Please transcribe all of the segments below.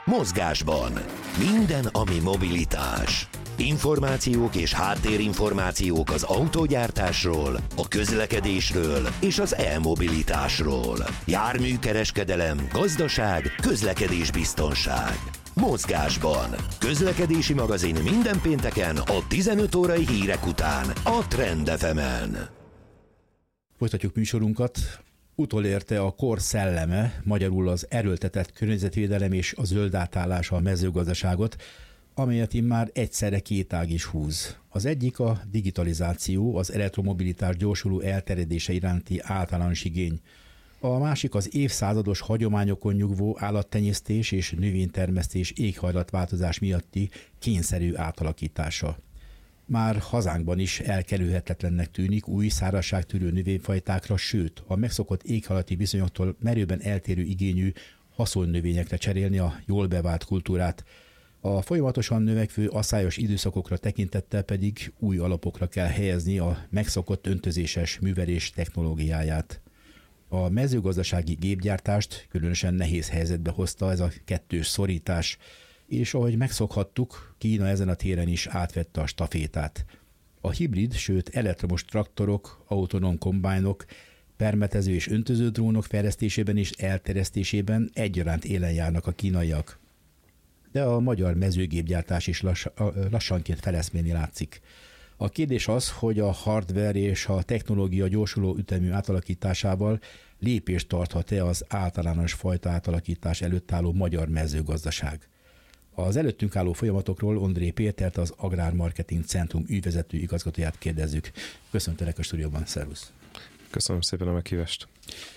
Mozgásban. Minden, ami mobilitás. Információk és háttérinformációk az autógyártásról, a közlekedésről és az e-mobilitásról. Járműkereskedelem, gazdaság, közlekedésbiztonság. Mozgásban. Közlekedési magazin minden pénteken a 15 órai hírek után a Trend FM-en. Folytatjuk műsorunkat. Utolérte a kor szelleme, magyarul az erőltetett környezetvédelem és a zöld átállás a mezőgazdaságot, amelyet immár egyszerre két ág is húz. Az egyik a digitalizáció, az elektromobilitás gyorsuló elterjedése iránti általános igény. A másik az évszázados hagyományokon nyugvó állattenyésztés és növénytermesztés éghajlatváltozás miatti kényszerű átalakítása. Már hazánkban is elkerülhetetlennek tűnik új szárazságtűrő növényfajtákra, sőt, a megszokott éghajlati viszonyoktól merőben eltérő igényű haszonnövényekre cserélni a jól bevált kultúrát. A folyamatosan növekvő aszályos időszakokra tekintettel pedig új alapokra kell helyezni a megszokott öntözéses művelés technológiáját. A mezőgazdasági gépgyártást különösen nehéz helyzetbe hozta ez a kettős szorítás, és ahogy megszokhattuk, Kína ezen a téren is átvette a stafétát. A hibrid, sőt elektromos traktorok, autonóm kombájnok, permetező és öntöző drónok fejlesztésében és elterjesztésében egyaránt élen járnak a kínaiak. De a magyar mezőgépgyártás is lassanként feleszmélni látszik. A kérdés az, hogy a hardware és a technológia gyorsuló ütemű átalakításával lépést tarthat-e az általános fajta átalakítás előtt álló magyar mezőgazdaság. Az előttünk álló folyamatokról Ondré Pétert, az Agrármarketing Centrum ügyvezető igazgatóját kérdezzük. Köszöntelek a stúdióban, szervusz! Köszönöm szépen a meghívást!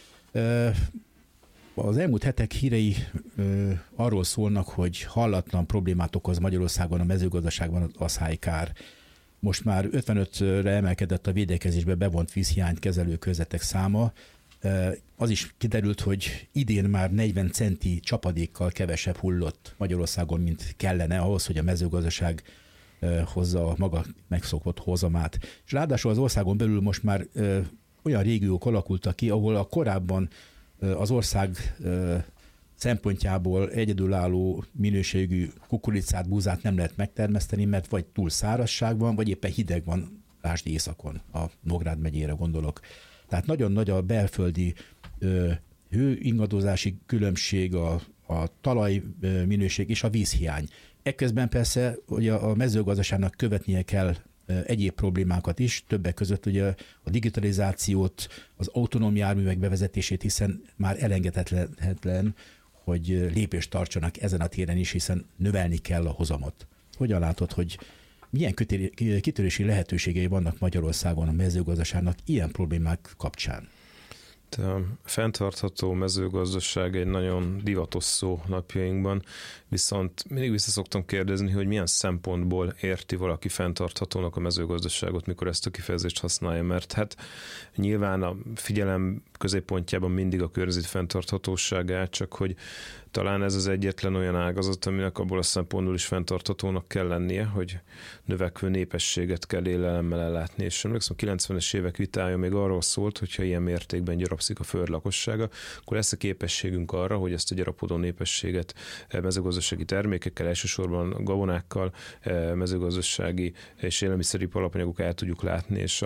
Az elmúlt hetek hírei arról szólnak, hogy hallatlan problémát okoz Magyarországon a mezőgazdaságban az aszály-kár. Most már 55-re emelkedett a védekezésbe bevont vízhiányt kezelő körzetek száma. Az is kiderült, hogy idén már 40 centi csapadékkal kevesebb hullott Magyarországon, mint kellene ahhoz, hogy a mezőgazdaság hozza a maga megszokott hozamát. És ráadásul az országon belül most már olyan régiók alakultak ki, ahol a korábban az ország szempontjából egyedülálló minőségű kukoricát, búzát nem lehet megtermeszteni, mert vagy túl szárazság van, vagy éppen hideg van, lásd északon, a Nógrád megyére gondolok. Tehát nagyon nagy a belföldi hőingadozási különbség, a talaj minőség és a vízhiány. Ekközben persze ugye a mezőgazdaságnak követnie kell egyéb problémákat is, többek között ugye a digitalizációt, az autonóm járművek bevezetését, hiszen már elengedhetetlen, hogy lépést tartsanak ezen a téren is, hiszen növelni kell a hozamot. Hogyan látod, hogy milyen kitörési lehetőségei vannak Magyarországon a mezőgazdaságnak ilyen problémák kapcsán? A fenntartható mezőgazdaság egy nagyon divatos szó napjainkban, viszont mindig vissza szoktam kérdezni, hogy milyen szempontból érti valaki fenntarthatónak a mezőgazdaságot, mikor ezt a kifejezést használja, mert hát nyilván a figyelem középpontjában mindig a környezet fenntarthatóság áll, csak hogy talán ez az egyetlen olyan ágazat, aminek abból a szempontból is fenntarthatónak kell lennie, hogy növekvő népességet kell élelemmel ellátni. És emlékszem, a 90-es évek vitája még arról szólt, hogyha ilyen mértékben gyarapszik a föld lakossága, akkor lesz a képességünk arra, hogy ezt a gyarapodó népességet mezőgazdasági termékekkel, elsősorban gabonákkal, mezőgazdasági és élelmiszeripar alapanyagok el tudjuk látni, és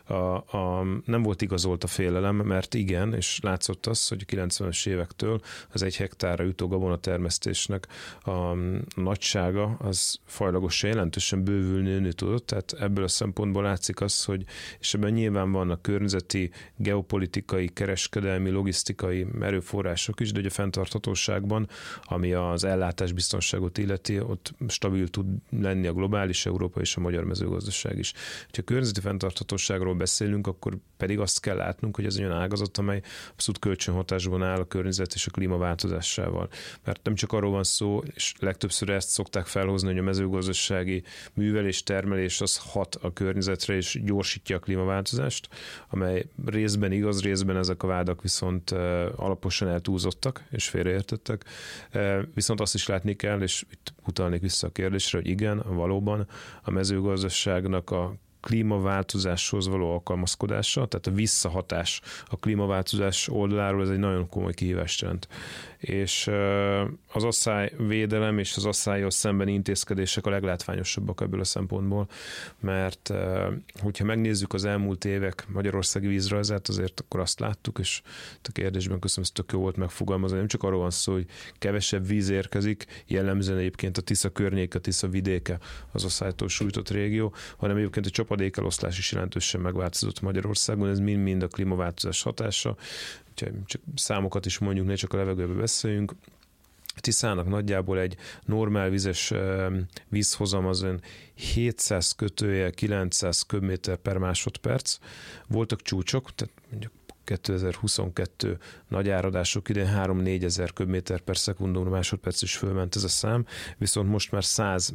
nem volt igazolt a félelem, mert igen, és látszott az, hogy a 90-es évektől az 1 hektárra jutó gabonatermesztésnek a nagysága az fajlagosan jelentősen bővülni tudott, tehát ebből a szempontból látszik az, hogy és ebben nyilván vannak környezeti, geopolitikai, kereskedelmi, logisztikai erőforrások is, de a fenntarthatóságban, ami az ellátásbiztonságot illeti, ott stabil tud lenni a globális, Európa és a magyar mezőgazdaság is. Ha környezeti fenntarthatóságról beszélünk, akkor pedig azt kell látnunk, hogy ez egy olyan ágazat, amely abszolút kölcsönhatásban áll a környezet és a klímaváltozásával. Mert nem csak arról van szó, és legtöbbször ezt szokták felhozni, hogy a mezőgazdasági művelés, termelés az hat a környezetre és gyorsítja a klímaváltozást, amely részben igaz, részben ezek a vádak viszont alaposan eltúlzottak és félreértettek. Viszont azt is látni kell, és itt utalnék vissza a kérdésre, hogy igen, valóban a mezőgazdaságnak a klímaváltozáshoz való alkalmazkodása, tehát a visszahatás a klímaváltozás oldaláról, ez egy nagyon komoly kihívást jelent. És az asszályvédelem és az asszállyal szembeni intézkedések a leglátványosabbak ebből a szempontból, mert hogyha megnézzük az elmúlt évek magyarországi vízrajzát, azért akkor azt láttuk, és a kérdésben köszönöm, ez tök jó volt megfogalmazni, nem csak arról van szó, hogy kevesebb víz érkezik, jellemzően egyébként a Tisza környéke, a Tisza vidéke az asszálytól sújtott régió, hanem egyébként a csapadékeloszlás is jelentősen megváltozott Magyarországon, ez mind-mind a klímaváltozás hatása. Csak számokat is mondjuk, ne csak a levegőbe beszéljünk. A Tiszának nagyjából egy normál vizes vízhozam az olyan 700-900 köbméter per másodperc. Voltak csúcsok, tehát mondjuk 2022 nagy áradások idején 3-4 ezer köbméter per szekundum másodperc is fölment ez a szám, viszont most már 100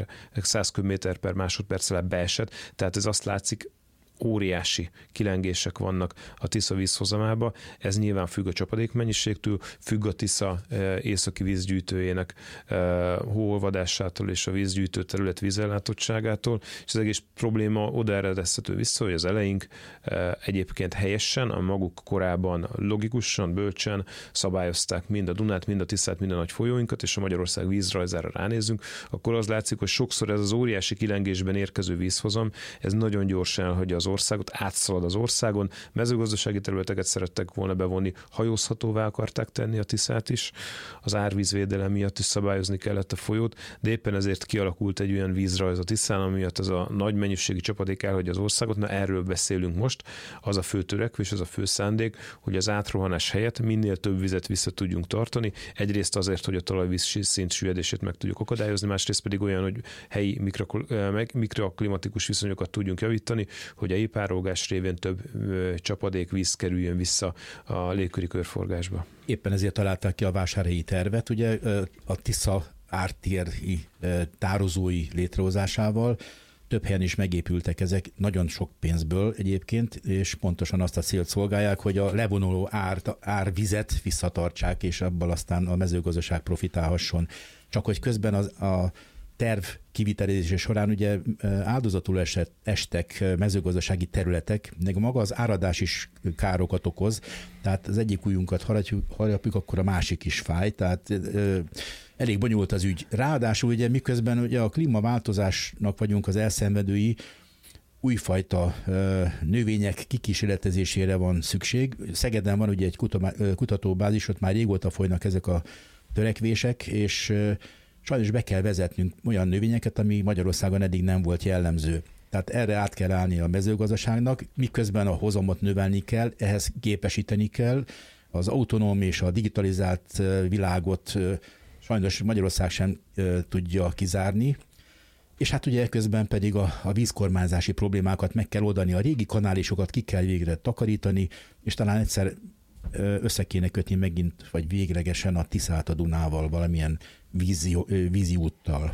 köbméter per másodperc alá beesett, tehát ez azt látszik, óriási kilengések vannak a Tisza vízhozamába. Ez nyilván függ a csapadékmennyiségtől, függ a Tisza északi vízgyűjtőjének hóolvadásától és a vízgyűjtő terület vízellátottságától, és az egész probléma oda eredezhető vissza, hogy az eleink egyébként helyesen, a maguk korában logikusan, bölcsen szabályozták mind a Dunát, mind a Tiszát, mind a nagy folyóinkat, és a Magyarország vízrajzára ránézünk, akkor az látszik, hogy sokszor ez az óriási kilengésben érkező vízhozam, ez nagyon gyorsan elhagyja az országot, átszalad az országon, mezőgazdasági területeket szerettek volna bevonni, hajózhatóvá akarták tenni a Tiszát is, az árvízvédelem miatt is szabályozni kellett a folyót, de éppen ezért kialakult egy olyan vízrajz a Tiszán, ami miatt ez a nagy mennyiségű csapadék elhagyja az országot. Na, erről beszélünk most, az a fő törekvés, az a fő szándék, hogy az átrohanás helyett minél több vizet vissza tudjunk tartani, egyrészt azért, hogy a talajvíz szint süllyedését meg tudjuk akadályozni, másrészt pedig olyan, hogy helyi mikroklimatikus viszonyokat tudjunk javítani, hogy a épárolgás révén több csapadék víz kerüljön vissza a légköri körforgásba. Éppen ezért találták ki a vásárhelyi tervet, ugye a Tisza ártéri tározói létrehozásával. Több helyen is megépültek ezek, nagyon sok pénzből egyébként, és pontosan azt a célt szolgálják, hogy a levonuló árvizet visszatartsák, és abból aztán a mezőgazdaság profitálhasson. Csak hogy közben a terv kivitelezése során ugye áldozatul estek mezőgazdasági területek, meg maga az áradás is károkat okoz, tehát az egyik ujjunkat harapjuk, akkor a másik is fáj, tehát elég bonyolult az ügy. Ráadásul ugye miközben ugye a klímaváltozásnak vagyunk az elszenvedői, újfajta növények kikísérletezésére van szükség. Szegeden van ugye egy kutatóbázis, ott már régóta folynak ezek a törekvések, és sajnos be kell vezetnünk olyan növényeket, ami Magyarországon eddig nem volt jellemző. Tehát erre át kell állni a mezőgazdaságnak, miközben a hozamot növelni kell, ehhez képesíteni kell. Az autonóm és a digitalizált világot sajnos Magyarország sem tudja kizárni. És hát ugye közben pedig a vízkormányzási problémákat meg kell oldani, a régi kanálisokat ki kell végre takarítani, és talán egyszer össze kéne kötni megint, vagy véglegesen a Tiszát a Dunával valamilyen vízi úttal.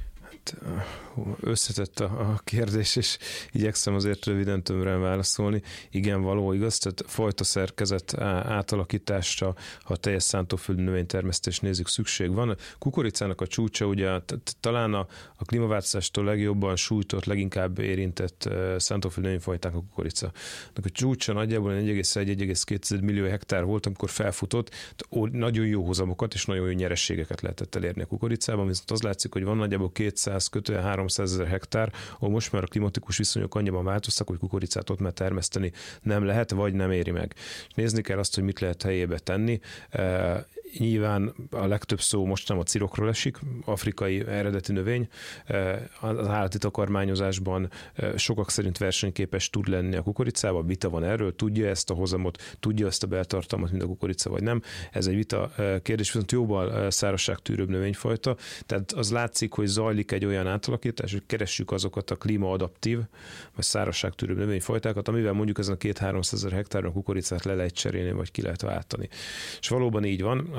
Összetett a kérdés, és igyekszem azért röviden tömören válaszolni. Igen, való, igaz, tehát fajta szerkezet átalakításra, ha a teljes szántóföldi növénytermesztést nézzük, szükség van. A kukoricának a csúcsa, ugye talán a klímaváltozástól legjobban sújtott, leginkább érintett szántóföldi növényfajták a kukorica. A csúcsa nagyjából 1,1-1,2 millió hektár volt, amikor felfutott, nagyon jó hozamokat és nagyon jó nyerességeket lehetett elérni a kukoricában, viszont az látszik, hogy van nagyjából 200-300 ezer hektár, ahol most már a klimatikus viszonyok annyiban változtak, hogy kukoricát ott már termeszteni nem lehet, vagy nem éri meg. És nézni kell azt, hogy mit lehet helyébe tenni. Nyilván a legtöbb szó most nem a cirokról esik, afrikai eredeti növény. Az állati takarmányozásban sokak szerint versenyképes tud lenni a kukoricával, vita van erről, tudja ezt a hozamot, tudja ezt a beltartalmat, mint a kukorica, vagy nem. Ez egy vita kérdés, viszont jóval szárazságtűrőbb növényfajta. Tehát az látszik, hogy zajlik egy olyan átalakítás, hogy keressük azokat a klímaadaptív, vagy szárazságtűrőbb növényfajtákat, amivel mondjuk ezen a 200-300 ezer hektáron kukoricát le lehet cserélni, vagy ki lehet váltani. És valóban így van.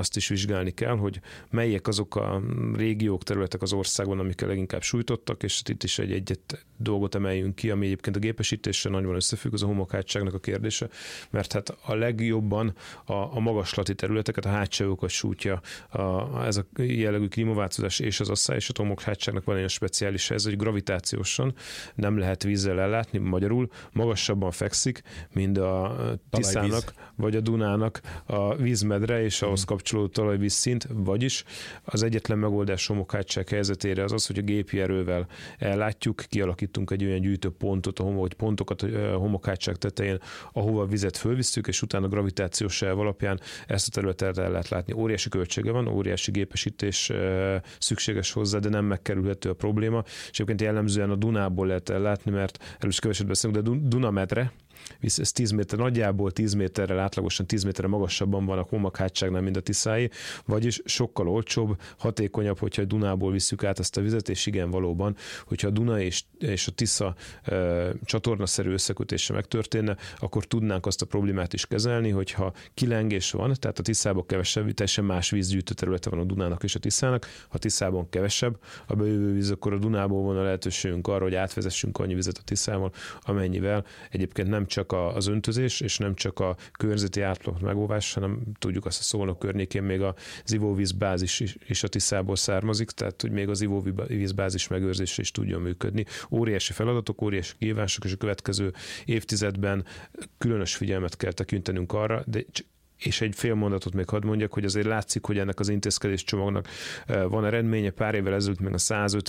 azt is vizsgálni kell, hogy melyek azok a régiók, területek az országban, amikkel leginkább sújtottak, és itt is egy dolgot emeljünk ki, ami egyébként a gépesítéssel nagyban összefügg, az a homokhátságnak a kérdése, mert hát a legjobban a magaslati területeket, a hátságokat sújtja ez a jellegű klímaváltozás és az asszály, és a homokhátságnak van egy speciális helyzet, hogy gravitációsan nem lehet vízzel ellátni, magyarul magasabban fekszik, mint a Tiszának vagy a Dunának a vízmedre és ahhoz kapcsolódó talajvízszint, vagyis az egyetlen megoldás homokhátság helyzetére az, hogy a gépi erővel ellátjuk, kialakítunk egy olyan gyűjtőpontot, vagy pontokat a homokhátság tetején, ahova a vizet fölvisszük, és utána gravitációs elv alapján ezt a területet el lehet látni. Óriási költsége van, óriási gépesítés szükséges hozzá, de nem megkerülhető a probléma, és egyébként jellemzően a Dunából lehet ellátni, mert erről is keveset beszélünk, de Dunamedre, ez 10 méter, nagyjából 10 méterrel, átlagosan 10 méterre magasabban van a homokhátságnál, mint a Tiszáé, vagyis sokkal olcsóbb, hatékonyabb, hogyha a Dunából visszük át ezt a vizet, és igen, valóban, hogyha a Duna és a Tisza csatornaszerű összekötése megtörténne, akkor tudnánk azt a problémát is kezelni, hogyha kilengés van, tehát a Tiszában kevesebb, teljesen más vízgyűjtő területe van a Dunának és a Tiszának, ha Tiszában kevesebb a bejövő víz, akkor a Dunából van a lehetőségünk arra, hogy átvezessünk annyi vizet a Tiszával, amennyivel egyébként nem csak az öntözés, és nem csak a környezeti átlagos megóvás, hanem tudjuk azt, a Szolnok környékén még az ivóvízbázis is a Tiszából származik, tehát hogy még az ivóvízbázis megőrzése is tudjon működni. Óriási feladatok, óriási kihívások, és a következő évtizedben különös figyelmet kell tekintenünk arra, és egy fél mondatot még hadd mondjak, hogy azért látszik, hogy ennek az intézkedéscsomagnak van eredménye. Pár évvel ezelőtt még a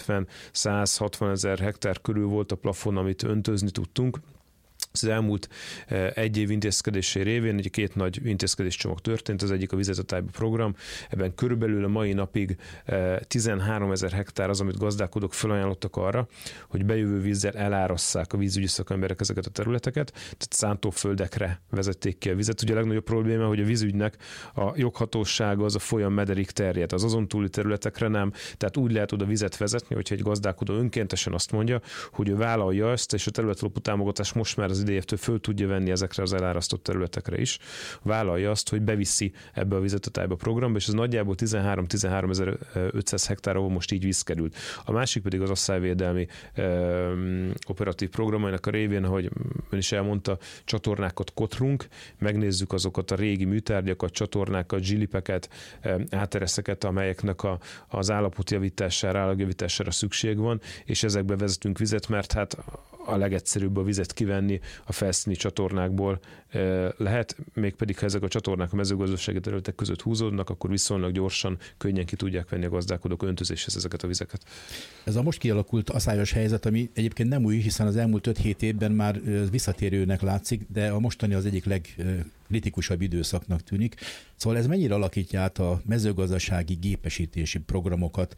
150-160 ezer hektár körül volt a plafon, amit öntözni tudtunk. Az elmúlt egy év intézkedésé révén egy 2 nagy intézkedéscsomag történt, az egyik a Vizetetájba program, ebben körülbelül a mai napig 13 ezer hektár az, amit gazdálkodók felajánlottak arra, hogy bejövő vízzel elárasszák a vízügyi szakemberek ezeket a területeket, tehát szántóföldekre vezették ki a vizet. Ugye a legnagyobb probléma, hogy a vízügynek a joghatósága az a folyam mederig terjed, az azon túli területekre nem, tehát úgy lehet oda vizet vezetni, hogyha egy gazdálkodó önkéntesen azt mondja, hogy ő vállalja ezt, és a területalapú támogatás most már az idejévtől föl tudja venni ezekre az elárasztott területekre is, vállalja azt, hogy beviszi ebbe a Vizetetájba programba, és ez nagyjából 13-13.500 hektár, ahol most így víz került. A másik pedig az asszályvédelmi operatív programainak a révén, ahogy ön is elmondta, csatornákat kotrunk, megnézzük azokat a régi műtárgyakat, csatornákat, zsilipeket, átereszeket, amelyeknek az állapotjavítására, állagjavítására szükség van, és ezekbe vezetünk vizet, mert hát a legegyszerűbb a vizet kivenni a felszíni csatornákból lehet, mégpedig ha ezek a csatornák a mezőgazdasági területek között húzódnak, akkor viszonylag gyorsan, könnyen ki tudják venni a gazdálkodók öntözéshez ezeket a vizeket. Ez a most kialakult aszályos helyzet, ami egyébként nem új, hiszen az elmúlt 5-7 évben már visszatérőnek látszik, de a mostani az egyik legkritikusabb időszaknak tűnik. Szóval ez mennyire alakítja át a mezőgazdasági gépesítési programokat?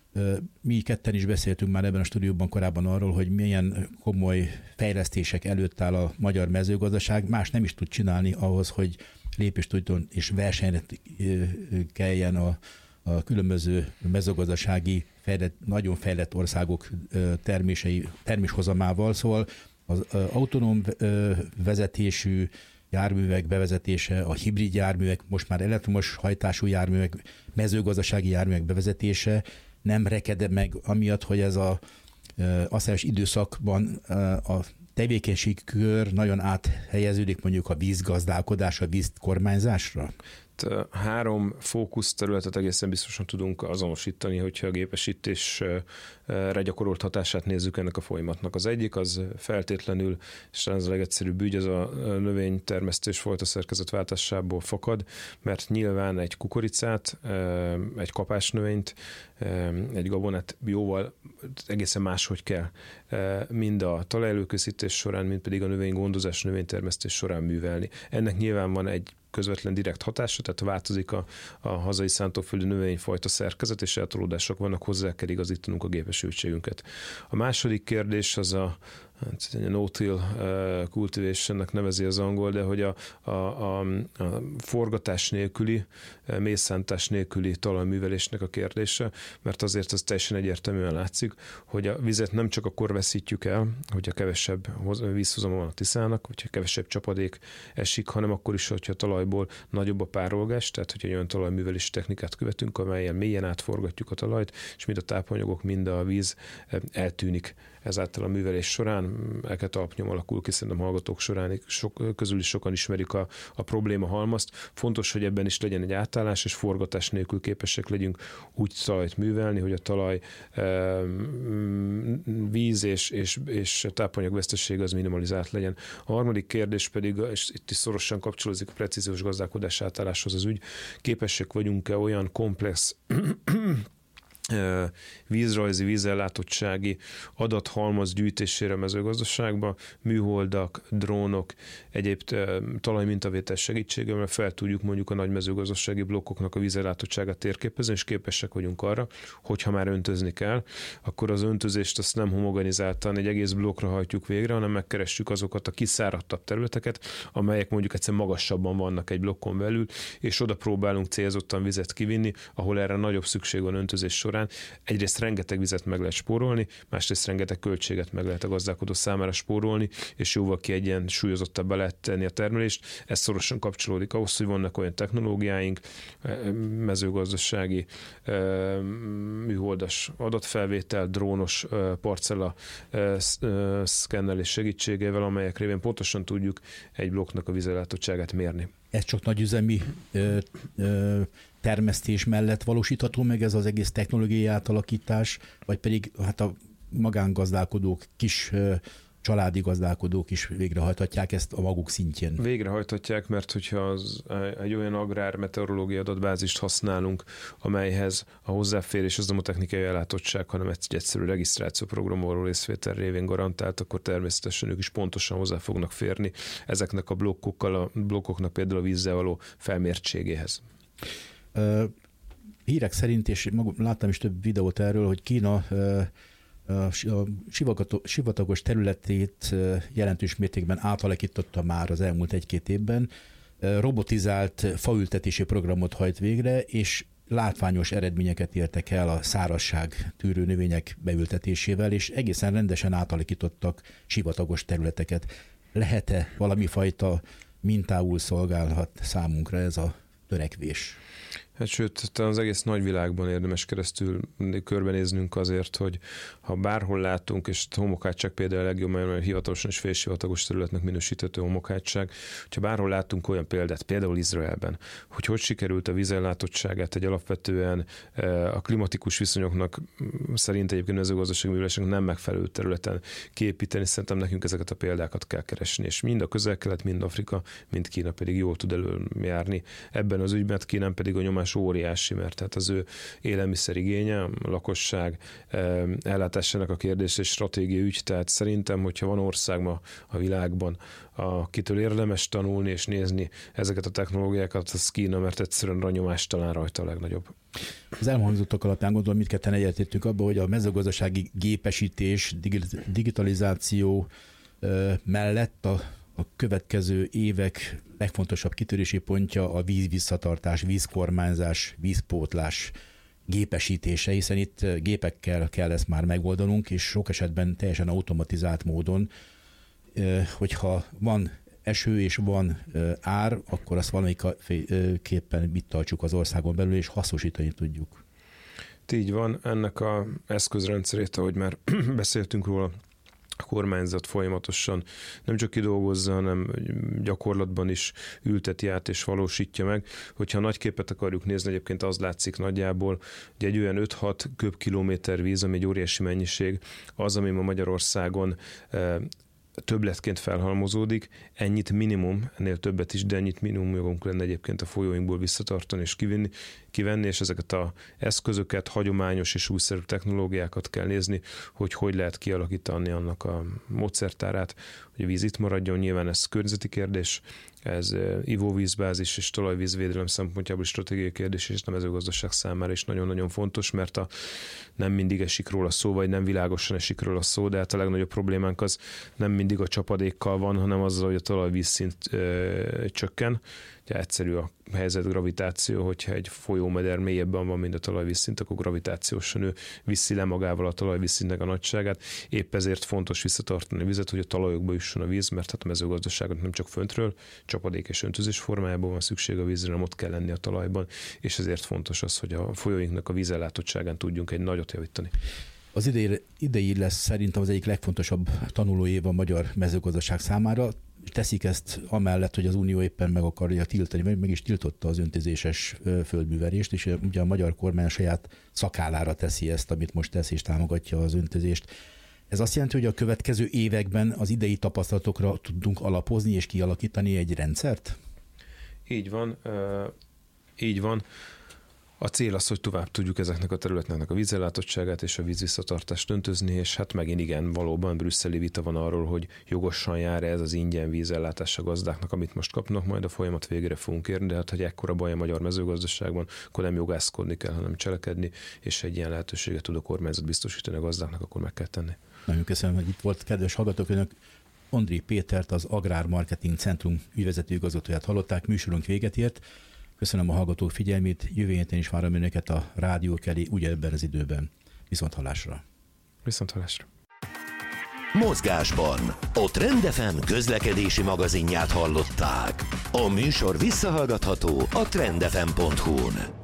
Mi ketten is beszéltünk már ebben a stúdióban korábban arról, hogy milyen komoly fejlesztések előtt áll a magyar mezőgazdaság, más nem is tud csinálni ahhoz, hogy lépést tudjon és versenyre kelljen a különböző mezőgazdasági nagyon fejlett országok terméshozamával. Szóval az autonóm vezetésű járművek bevezetése, a hibrid járművek, most már elektromos hajtású járművek, mezőgazdasági járművek bevezetése nem reked meg amiatt, hogy ez az aszályos időszakban a tevékenységkör nagyon áthelyeződik mondjuk a vízgazdálkodásra, a vízkormányzásra? 3 fókuszterületet egészen biztosan tudunk azonosítani, hogyha a gépesítésre gyakorolt hatását nézzük ennek a folyamatnak. Az egyik az feltétlenül, és ez a legegyszerűbb ügy, az a növénytermesztés fajta szerkezetváltásából fakad, mert nyilván egy kukoricát, egy kapásnövényt, egy gabonát jóval egészen máshogy kell mind a talajelőkészítés során, mind pedig a növénygondozás, növénytermesztés során művelni. Ennek nyilván van egy közvetlen direkt hatása, tehát változik a hazai szántóföldi növényfajta szerkezet, és eltolódások vannak, hozzá kell igazítanunk a gépesültségünket. A második kérdés az no-till cultivation-nek nevezi az angol, de hogy a forgatás nélküli, mészszántás nélküli talajművelésnek a kérdése, mert azért az teljesen egyértelműen látszik, hogy a vizet nem csak akkor veszítjük el, hogyha kevesebb vízhozama van a Tiszának, vagy ha kevesebb csapadék esik, hanem akkor is, hogyha a talajból nagyobb a párolgás, tehát hogyha olyan talajművelési technikát követünk, amelyen mélyen átforgatjuk a talajt, és mind a tápanyagok, mind a víz eltűnik ezáltal a művelés során. Eket alapnyom alakul ki, szerintem hallgatók során közül is sokan ismerik a probléma halmazt. Fontos, hogy ebben is legyen egy átállás, és forgatás nélkül képesek legyünk úgy talajt művelni, hogy a talaj víz és tápanyagveszteség az minimalizált legyen. A harmadik kérdés pedig, és itt is szorosan kapcsolódik a precíziós gazdálkodás átálláshoz az ügy, képesek vagyunk-e olyan komplex vízrajzi, vízellátottsági adathalmaz gyűjtésére a mezőgazdaságban, műholdak, drónok, egyéb talajmintavétel segítségével fel tudjuk mondjuk a nagy mezőgazdasági blokkoknak a vízellátottságát térképezni, és képesek vagyunk arra, hogyha már öntözni kell, akkor az öntözést azt nem homogenizáltan egy egész blokkra hajtjuk végre, hanem megkeressük azokat a kiszáradtabb területeket, amelyek mondjuk egyszer magasabban vannak egy blokkon belül, és oda próbálunk célzottan vizet kivinni, ahol erre nagyobb szükség van öntözés során. Egyrészt rengeteg vizet meg lehet spórolni, másrészt rengeteg költséget meg lehet a gazdálkodó számára spórolni, és jóval kiegyensúlyozottabbá lehet tenni a termelést. Ez szorosan kapcsolódik ahhoz, hogy vannak olyan technológiáink, mezőgazdasági, műholdas adatfelvétel, drónos parcella szkennelés segítségével, amelyek révén pontosan tudjuk egy blokknak a vízellátottságát mérni. Ez csak nagyüzemi termesztés mellett valósítható meg ez az egész technológiai átalakítás, vagy pedig hát a magángazdálkodók, kis családi gazdálkodók is végrehajthatják ezt a maguk szintjén? Végrehajthatják, mert hogyha egy olyan agrármeteorológiai adatbázist használunk, amelyhez a hozzáférés az nem a technikai ellátottság, hanem egy egyszerű regisztrációprogramról részvétel révén garantált, akkor természetesen ők is pontosan hozzá fognak férni ezeknek a blokkoknak például a vízzel való felmértségéhez. Hírek szerint, és láttam is több videót erről, hogy Kína a sivatagos területét jelentős mértékben átalakította már az elmúlt 1-2 évben, robotizált faültetési programot hajt végre, és látványos eredményeket értek el a szárazság tűrő növények beültetésével, és egészen rendesen átalakítottak sivatagos területeket. Lehet-e valami fajta mintául szolgálhat számunkra ez a törekvés? Hát sőt, talán az egész nagyvilágban érdemes keresztül körbenéznünk azért, hogy ha bárhol látunk, és homokátság például a legjobb, mert hivatalosan és félsivatagos területnek minősíthető homokátság, hogyha bárhol látunk olyan példát, például Izraelben, hogy sikerült a vízellátottságát egy alapvetően a klimatikus viszonyoknak szerint egyébként mezőgazdasági művelésnek nem megfelelő területen kiépíteni, szerintem nekünk ezeket a példákat kell keresni, és mind a Közel-Kelet, mind Afrika, mind Kína pedig jól tud előjárni ebben az ügyben, Kínán pedig a nyomás óriási, mert tehát az ő élelmiszerigénye, a lakosság ellátásának a kérdés és stratégiai ügy, tehát szerintem, hogyha van ország ma a világban, akitől érdemes tanulni és nézni ezeket a technológiákat, az Kína, mert egyszerűen a nyomás talán rajta a legnagyobb. Az elhangzottak alapján gondolom, mindketten egyetértünk abban, hogy a mezőgazdasági gépesítés, digitalizáció mellett a következő évek legfontosabb kitörési pontja a vízvisszatartás, vízkormányzás, vízpótlás gépesítése, hiszen itt gépekkel kell ezt már megoldanunk, és sok esetben teljesen automatizált módon, hogyha van eső és van ár, akkor azt valamiképpen itt tartsuk az országon belül, és hasznosítani tudjuk. Így van, ennek az eszközrendszerét, ahogy már beszéltünk róla, a kormányzat folyamatosan nem csak kidolgozza, hanem gyakorlatban is ülteti át és valósítja meg. Hogyha a nagy képet akarjuk nézni, egyébként az látszik nagyjából, hogy egy olyan 5-6 köbkilométer víz, ami egy óriási mennyiség, az, ami ma Magyarországon többletként felhalmozódik, ennyit minimum, ennél többet is, de ennyit minimum jogunk lenne egyébként a folyóinkból visszatartani és kivinni. kivenni, és ezeket az eszközöket, hagyományos és újszerű technológiákat kell nézni, hogy lehet kialakítani annak a módszertárát, hogy a víz itt maradjon. Nyilván ez környezeti kérdés, ez ivóvízbázis és talajvízvédelem szempontjából stratégiai kérdés, és a mezőgazdaság számára is nagyon-nagyon fontos, mert nem mindig esik róla szó, vagy nem világosan esik róla szó, de hát a legnagyobb problémánk az nem mindig a csapadékkal van, hanem azzal, hogy a talajvízszint csökken. Ugye egyszerű a helyzet, gravitáció, hogyha egy folyómeder mélyebben van, mint a talajvízszint, akkor gravitációsan ő viszi le magával a talajvízszintnek a nagyságát. Épp ezért fontos visszatartani a vizet, hogy a talajokba jusson a víz, mert hát a mezőgazdaságon nem csak föntről, csapadék és öntözés formájában van szükség a vízre, hanem ott kell lenni a talajban, és ezért fontos az, hogy a folyóinknak a vízellátottságán tudjunk egy nagyot javítani. Az idei lesz szerintem az egyik legfontosabb tanulóév a magyar mezőgazdaság számára. Teszik ezt amellett, hogy az Unió éppen meg akarja tiltani, vagy meg is tiltotta az öntözéses földművelést, és ugye a magyar kormány a saját szakállára teszi ezt, amit most tesz, és támogatja az öntözést. Ez azt jelenti, hogy a következő években az idei tapasztalatokra tudunk alapozni és kialakítani egy rendszert? Így van. A cél az, hogy tovább tudjuk ezeknek a területeknek a vízellátottságát és a vízvisszatartást öntözni, és hát megint igen, valóban brüsszeli vita van arról, hogy jogosan jár ez az ingyen vízellátás a gazdáknak, amit most kapnak, majd a folyamat végére fogunk érni, de hát, hogy ekkora baj a magyar mezőgazdaságban, akkor nem jogászkodni kell, hanem cselekedni, és egy ilyen lehetőséget tud a kormányzat biztosítani a gazdáknak, akkor meg kell tenni. Nagyon köszönöm, hogy itt volt, kedves hallgatók, önök Ondréh Pétert, az Agrár Marketing Centrum ügyvezető igazgatóját hallották, műsorunk véget ért. Köszönöm a hallgatók figyelmét, jövő héten is várom önöket a rádió elé ugyebben az időben. Viszonthallásra. Viszonthallásra. Mozgásban a Trend FM közlekedési magazinját hallották. A műsor visszahallgatható a trendfm.hu-n.